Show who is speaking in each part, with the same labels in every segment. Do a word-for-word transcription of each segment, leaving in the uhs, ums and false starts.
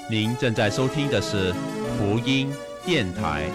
Speaker 1: 您正在收听的是福音电台。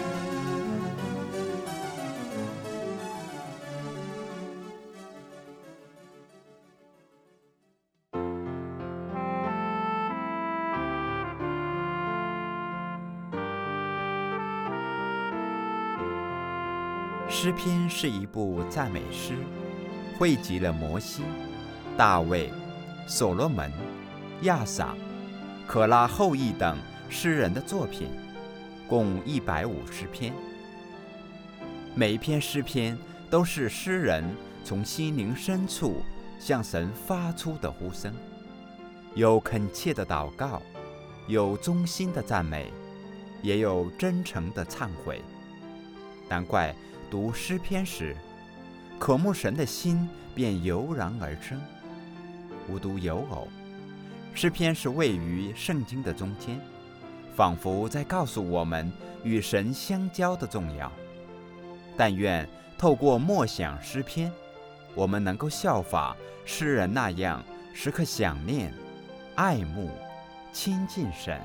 Speaker 2: 诗篇是一部赞美诗，汇集了摩西、大卫、所罗门、亚萨、可拉后裔等诗人的作品，共一百五十篇。每一篇诗篇都是诗人从心灵深处向神发出的呼声，有恳切的祷告，有衷心的赞美，也有真诚的忏悔。难怪读诗篇时，渴慕神的心便油然而生。无独有偶，诗篇是位于圣经的中间，仿佛在告诉我们与神相交的重要。但愿透过默想诗篇，我们能够效法诗人那样，时刻想念、爱慕、亲近神。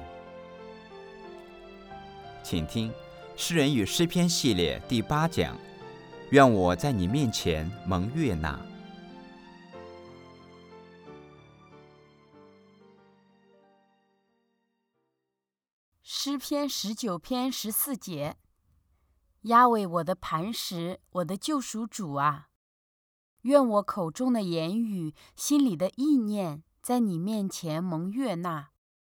Speaker 2: 请听诗人与诗篇系列第八讲，愿我在你面前蒙悦纳。
Speaker 3: 诗篇十九篇十四节，押为我的磐石，我的救赎主啊，愿我口中的言语，心里的意念，在你面前蒙悦纳。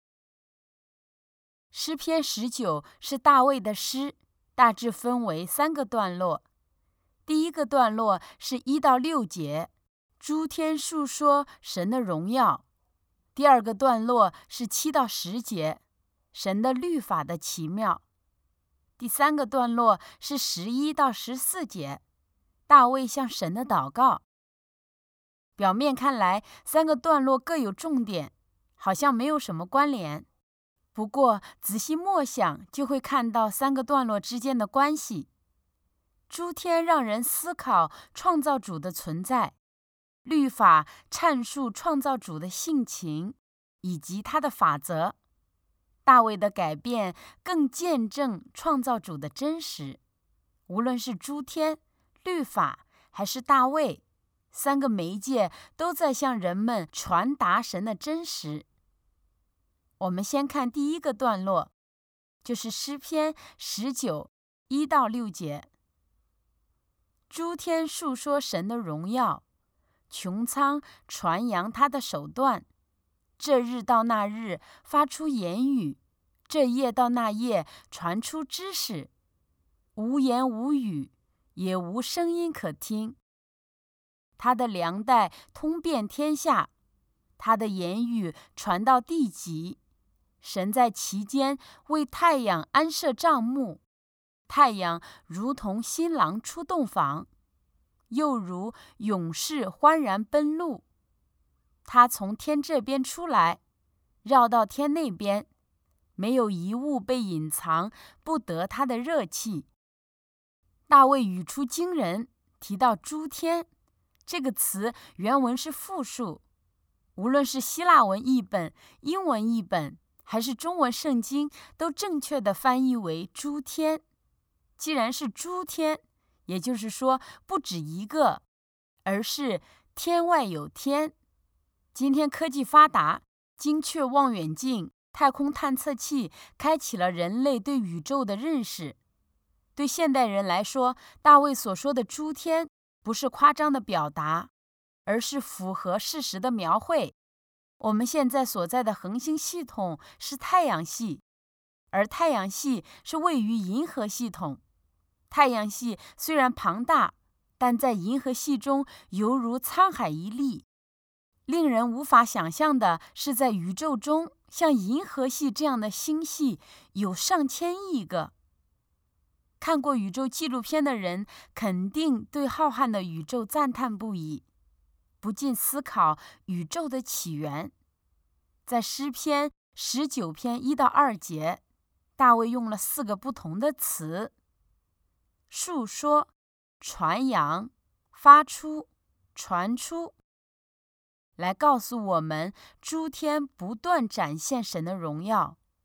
Speaker 3: 诗篇十九是大卫的诗，大致分为三个段落。第一个段落是一到六节，诸天述说神的荣耀；第二个段落是七到十节，神的律法的奇妙；第三个段落是十一到十四节，大卫向神的祷告。表面看来，三个段落各有重点，好像没有什么关联。不过仔细默想，就会看到三个段落之间的关系。诸天让人思考创造主的存在，律法阐述创造主的性情以及他的法则。大卫的改变更见证创造主的真实。无论是诸天、律法还是大卫，三个媒介都在向人们传达神的真实。我们先看第一个段落，就是诗篇十九一到六节。诸天述说神的荣耀，穹苍传扬他的手段。这日到那日发出言语，这夜到那夜传出知识。无言无语，也无声音可听。他的粮袋通遍天下，他的言语传到地极。神在其间为太阳安设帐幕，太阳如同新郎出洞房，又如勇士欢然奔路。他从天这边出来，绕到天那边，没有一物被隐藏，不得他的热气。大卫语出惊人，提到诸天这个词，原文是复数。无论是希腊文译本、英文译本还是中文圣经，都正确的翻译为诸天。既然是诸天，也就是说不止一个，而是天外有天。今天科技发达，精确望远镜、太空探测器开启了人类对宇宙的认识。对现代人来说，大卫所说的诸天不是夸张的表达，而是符合事实的描绘。我们现在所在的恒星系统是太阳系，而太阳系是位于银河系统。太阳系虽然庞大，但在银河系中犹如沧海一粟。令人无法想象的是，在宇宙中，像银河系这样的星系有上千亿个。看过宇宙纪录片的人，肯定对浩瀚的宇宙赞叹不已，不禁思考宇宙的起源。在诗篇十九篇一到二节，大卫用了四个不同的词：述说、传扬、发出、传出，来告诉我们诸天不断展现神的荣耀，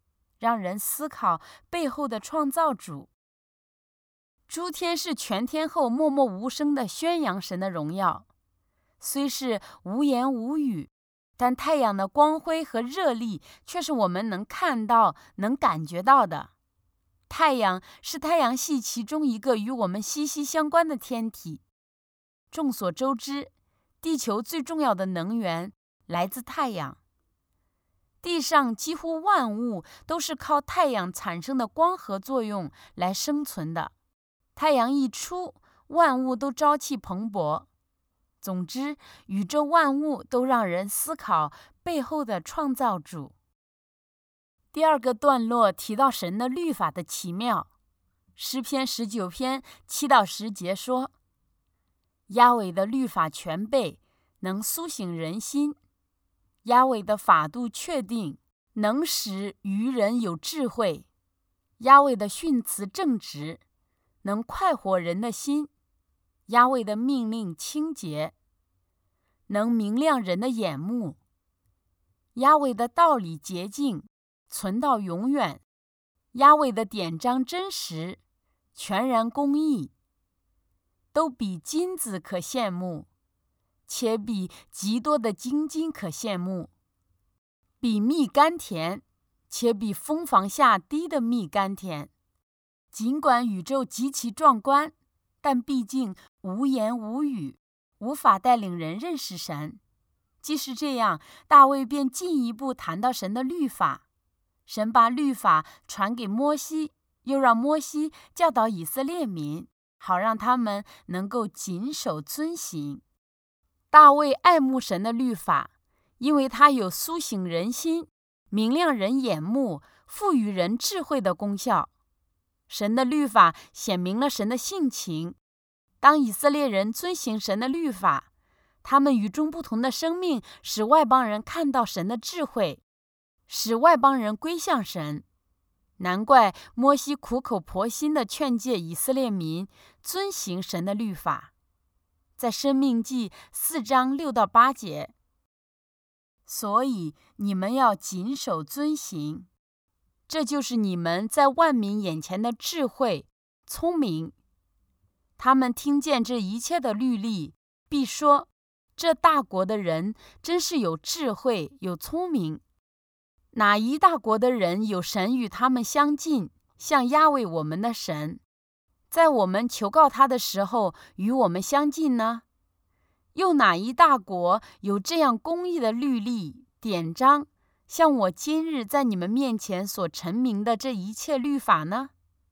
Speaker 3: 让人思考背后的创造主。诸天是全天候默默无声地宣扬神的荣耀，虽是无言无语，但太阳的光辉和热力却是我们能看到、能感觉到的。太阳是太阳系其中一个与我们息息相关的天体。众所周知，地球最重要的能源来自太阳。地上几乎万物都是靠太阳产生的光合作用来生存的。太阳一出，万物都朝气蓬勃。总之，宇宙万物都让人思考背后的创造主。第二个段落提到神的律法的奇妙。诗篇十九篇七到十节说：亚伟的律法全备，能苏醒人心；亚伟的法度确定，能使愚人有智慧；亚伟的训词正直，能快活人的心；亚伟的命令清洁，能明亮人的眼目；亚伟的道理洁净，存到永远；亚伟的典章真实，全然公义，都比金子可羡慕，且比极多的精金可羡慕，比蜜甘甜，且比蜂房下滴的蜜甘甜。尽管宇宙极其壮观，但毕竟无言无语，无法带领人认识神。即使这样，大卫便进一步谈到神的律法。神把律法传给摩西，又让摩西教导以色列民，好让他们能够谨守遵行。大卫爱慕神的律法，因为它有苏醒人心、明亮人眼目、赋予人智慧的功效。神的律法显明了神的性情。当以色列人遵行神的律法，他们与众不同的生命使外邦人看到神的智慧，使外邦人归向神。难怪摩西苦口婆心地劝诫以色列民遵行神的律法。在申命记四章六到八节，所以你们要谨守遵行，这就是你们在万民眼前的智慧、聪明。他们听见这一切的律例，必说：这大国的人真是有智慧、有聪明。哪一大国的人有神与他们相近，像亚伟我们的神，在我们求告他的时候与我们相近呢？又哪一大国有这样公义的律例、典章，像我今日在你们面前所陈明的这一切律法呢？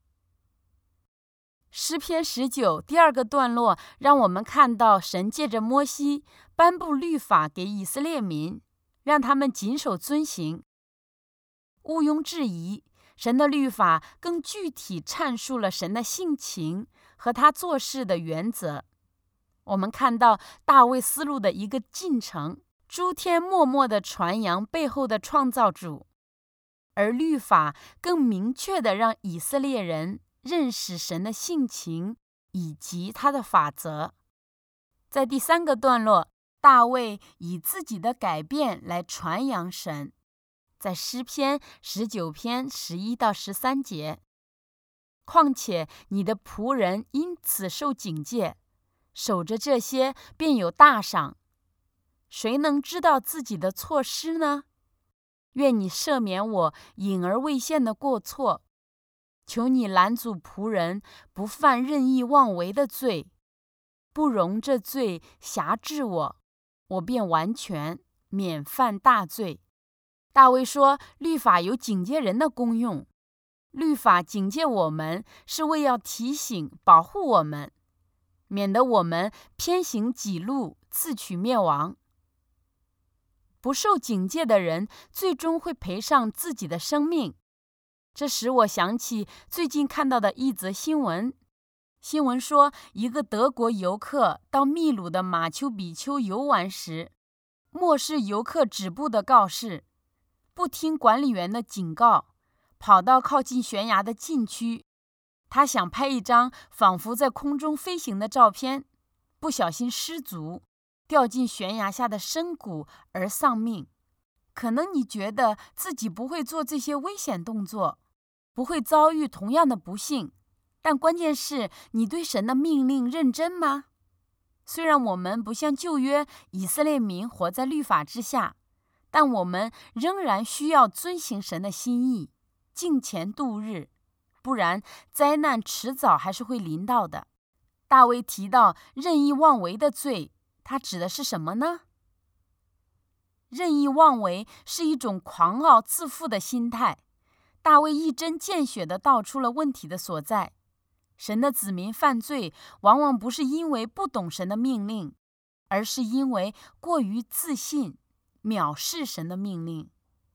Speaker 3: 诗篇十九第二个段落让我们看到神借着摩西颁布律法给以色列民，让他们谨守遵行。毋庸置疑，神的律法更具体阐述了神的性情和他做事的原则。我们看到大卫思路的一个进程，诸天默默地传扬背后的创造主，而律法更明确地让以色列人认识神的性情以及他的法则。在第三个段落，大卫以自己的改变来传扬神。在诗篇十九篇十一到十三节，况且你的仆人因此受警戒，守着这些便有大赏。谁能知道自己的错失呢？愿你赦免我隐而未现的过错，求你拦阻仆人不犯任意妄为的罪，不容这罪辖制我，我便完全免犯大罪。大卫说，律法有警戒人的功用，律法警戒我们，是为要提醒、保护我们，免得我们偏行己路，自取灭亡。不受警戒的人，最终会赔上自己的生命。这使我想起最近看到的一则新闻。新闻说，一个德国游客到秘鲁的马丘比丘游玩时，漠视游客止步的告示，不听管理员的警告，跑到靠近悬崖的禁区。他想拍一张仿佛在空中飞行的照片，不小心失足，掉进悬崖下的深谷而丧命。 可能你觉得自己不会做这些危险动作，不会遭遇同样的不幸，但关键是你对神的命令认真吗？虽然我们不像旧约以色列民活在律法之下，但我们仍然需要遵行神的心意，敬虔度日，不然灾难迟早还是会临到的。大卫提到任意妄为的罪，他指的是什么呢？任意妄为是一种狂傲自负的心态。大卫一针见血地道出了问题的所在。神的子民犯罪，往往不是因为不懂神的命令，而是因为过于自信，藐视神的命令。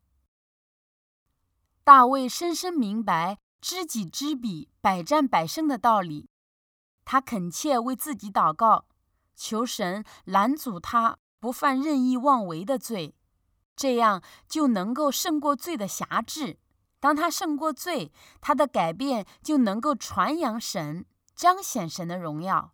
Speaker 3: 大卫深深明白知己知彼，百战百胜的道理。他恳切为自己祷告，求神拦阻他不犯任意妄为的罪，这样就能够胜过罪的辖制。当他胜过罪，他的改变就能够传扬神，彰显神的荣耀。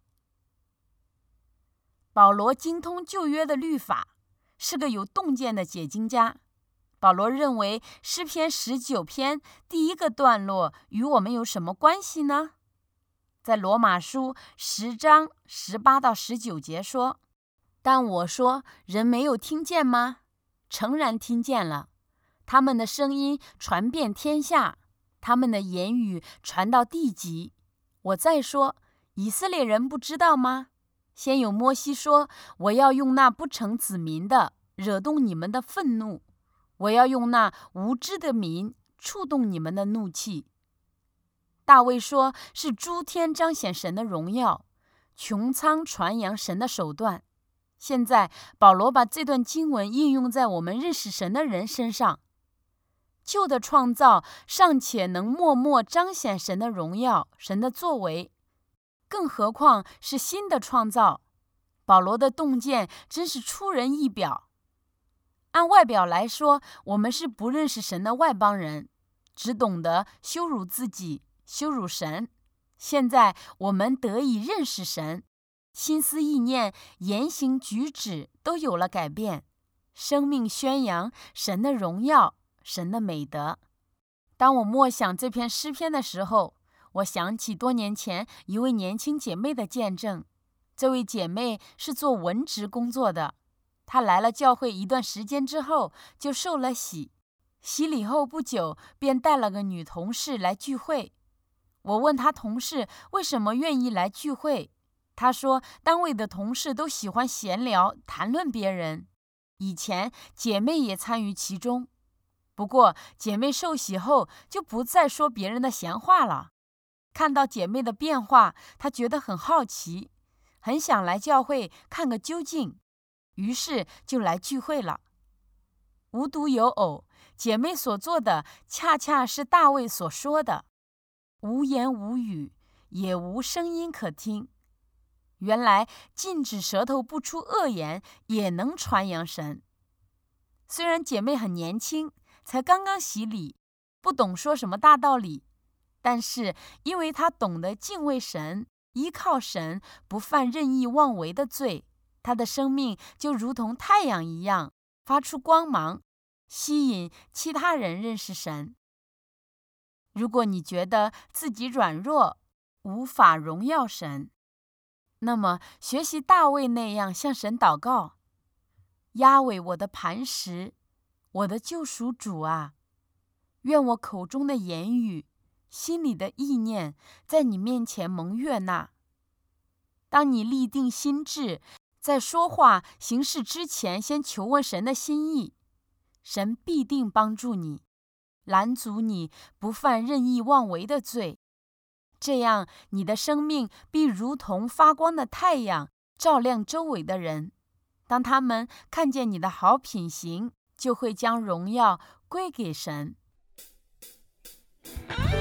Speaker 3: 保罗精通旧约的律法，是个有洞见的解经家。保罗认为诗篇十九篇第一个段落与我们有什么关系呢？在罗马书十章十八到十九节说：但我说，人没有听见吗？诚然听见了，他们的声音传遍天下，他们的言语传到地极。我再说，以色列人不知道吗？先有摩西说，我要用那不成子民的惹动你们的愤怒，我要用那无知的民触动你们的怒气。大卫说，是诸天彰显神的荣耀，穹苍传扬神的手段。现在保罗把这段经文应用在我们认识神的人身上。旧的创造尚且能默默彰显神的荣耀，神的作为，更何况是新的创造。保罗的洞见真是出人意表。按外表来说，我们是不认识神的外邦人，只懂得羞辱自己，羞辱神。现在我们得以认识神，心思意念、言行举止都有了改变，生命宣扬神的荣耀，神的美德。当我默想这篇诗篇的时候，我想起多年前一位年轻姐妹的见证。这位姐妹是做文职工作的，她来了教会一段时间之后就受了洗，洗礼后不久便带了个女同事来聚会。我问她同事为什么愿意来聚会，她说单位的同事都喜欢闲聊谈论别人，以前姐妹也参与其中，不过姐妹受洗后就不再说别人的闲话了。看到姐妹的变化，她觉得很好奇，很想来教会看个究竟，于是就来聚会了。无独有偶，姐妹所做的恰恰是大卫所说的，无言无语，也无声音可听。原来禁止舌头不出恶言，也能传扬神。虽然姐妹很年轻，才刚刚洗礼，不懂说什么大道理，但是因为她懂得敬畏神，依靠神，不犯任意妄为的罪，她的生命就如同太阳一样，发出光芒，吸引其他人认识神。如果你觉得自己软弱，无法荣耀神，那么学习大卫那样向神祷告：押尾我的磐石，我的救赎主啊，愿我口中的言语，心里的意念，在你面前蒙悦纳。当你立定心志，在说话行事之前，先求问神的心意，神必定帮助你，拦阻你不犯任意妄为的罪。这样你的生命必如同发光的太阳，照亮周围的人。当他们看见你的好品行，就会将荣耀归给神。